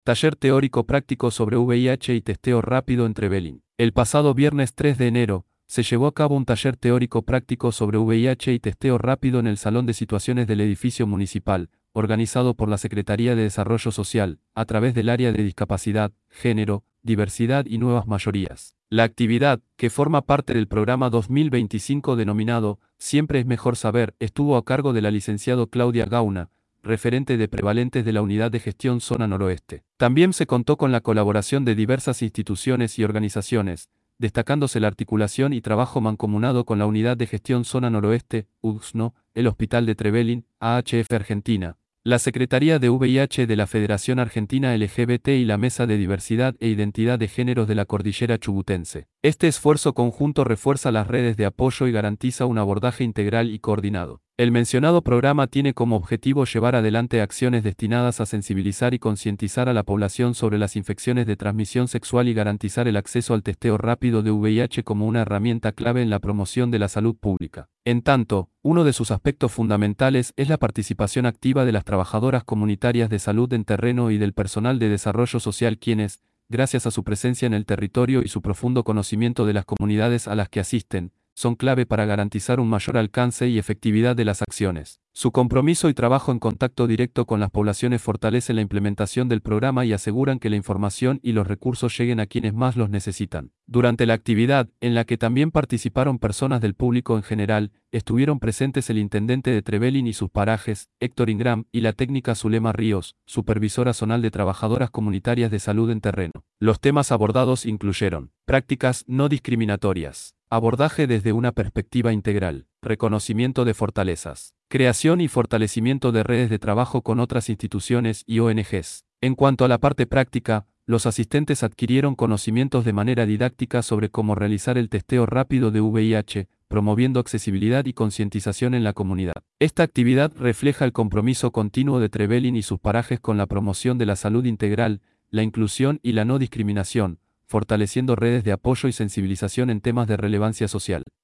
Taller teórico práctico sobre VIH y testeo rápido en Trevelin. El pasado viernes 3 de enero, se llevó a cabo un taller teórico práctico sobre VIH y testeo rápido en el Salón de Situaciones del edificio municipal, organizado por la Secretaría de Desarrollo Social, a través del área de discapacidad, género, diversidad y nuevas mayorías. La actividad, que forma parte del programa 2025 denominado Siempre es mejor saber, estuvo a cargo de la licenciada Claudia Gauna, referente de prevalentes de la Unidad de Gestión Zona Noroeste. También se contó con la colaboración de diversas instituciones y organizaciones, destacándose la articulación y trabajo mancomunado con la Unidad de Gestión Zona Noroeste, UGSNO, el Hospital de Trevelin, AHF Argentina, la Secretaría de VIH de la Federación Argentina LGBT y la Mesa de Diversidad e Identidad de Géneros de la Cordillera Chubutense. Este esfuerzo conjunto refuerza las redes de apoyo y garantiza un abordaje integral y coordinado. El mencionado programa tiene como objetivo llevar adelante acciones destinadas a sensibilizar y concientizar a la población sobre las infecciones de transmisión sexual y garantizar el acceso al testeo rápido de VIH como una herramienta clave en la promoción de la salud pública. En tanto, uno de sus aspectos fundamentales es la participación activa de las trabajadoras comunitarias de salud en terreno y del personal de desarrollo social quienes, gracias a su presencia en el territorio y su profundo conocimiento de las comunidades a las que asisten, son clave para garantizar un mayor alcance y efectividad de las acciones. Su compromiso y trabajo en contacto directo con las poblaciones fortalecen la implementación del programa y aseguran que la información y los recursos lleguen a quienes más los necesitan. Durante la actividad, en la que también participaron personas del público en general, estuvieron presentes el intendente de Trevelin y sus parajes, Héctor Ingram, y la técnica Zulema Ríos, supervisora zonal de trabajadoras comunitarias de salud en terreno. Los temas abordados incluyeron prácticas no discriminatorias, abordaje desde una perspectiva integral, reconocimiento de fortalezas, creación y fortalecimiento de redes de trabajo con otras instituciones y ONGs. En cuanto a la parte práctica, los asistentes adquirieron conocimientos de manera didáctica sobre cómo realizar el testeo rápido de VIH, promoviendo accesibilidad y concientización en la comunidad. Esta actividad refleja el compromiso continuo de Trevelin y sus parajes con la promoción de la salud integral, la inclusión y la no discriminación, fortaleciendo redes de apoyo y sensibilización en temas de relevancia social.